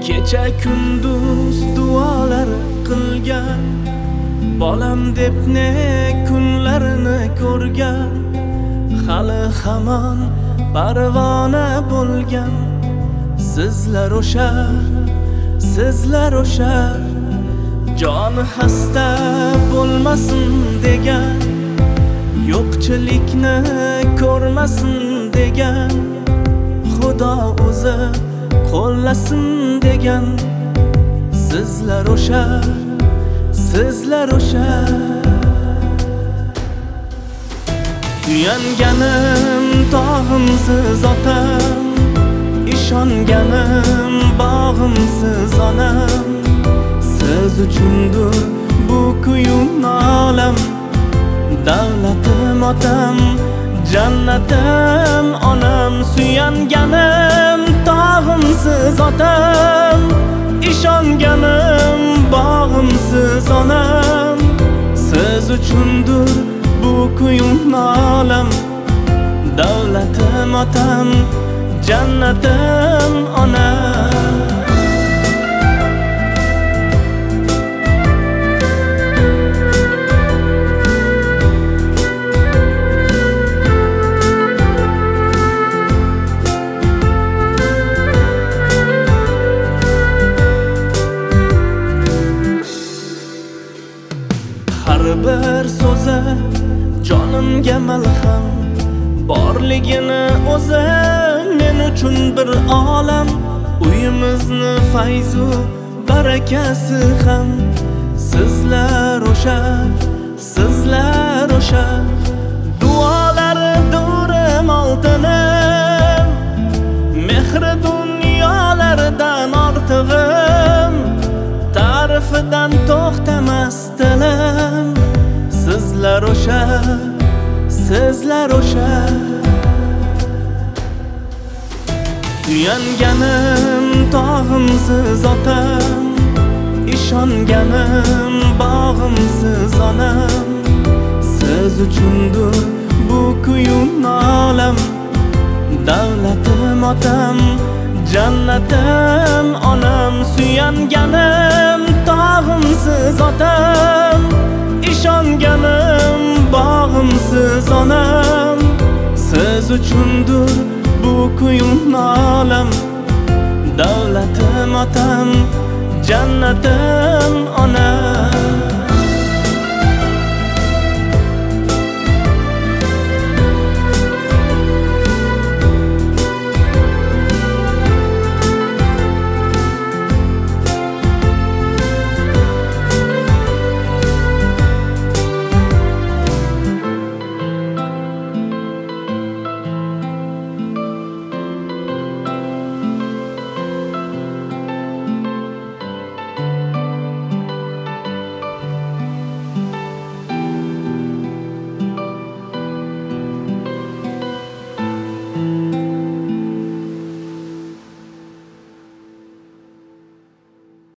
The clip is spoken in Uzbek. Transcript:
Kecha kunduz duolar qilgan, bolam deb ne kunlarini ko'rgan, hali hamon parvona bo'lgan. Sizlar o'sha joni xasta bo'lmasin degan, yo'qchilikni ko'rmasin degan, Xudo o'zi qo'llasin degan. Sizlar o'sha suyanganim tog'imsiz otam, ishonganim bog'imsiz onam. Siz uchundir bu kuyum olam, davlatim otam, jannatim onam. Suyanganim tog'imsiz otam, ishonganim bog'imsiz onam. Siz uchundir bu kuyum olam, davlatim otam, jannatim onam. Har bir so'zi jonimga malham, borligini o'zi men uchun bir olam. Uyimizni fayzu barakasi ham. Sizlar o'sha duolari durim oltinim, mehri dunyolardan ortig'im, ta'rifidan to'xtamas tilim. Sizlar o'sha suyanganim tog'imsiz otam, ishonganim bog'imsiz onam. Siz uchundir bu kuyum olam, davlatim otam, jannatim onam. Suyanganim tog'imsiz otam, ishonganim bog'imsiz onam. Siz uchundir bu kuyum olam, davlatim otam, jannatim onam.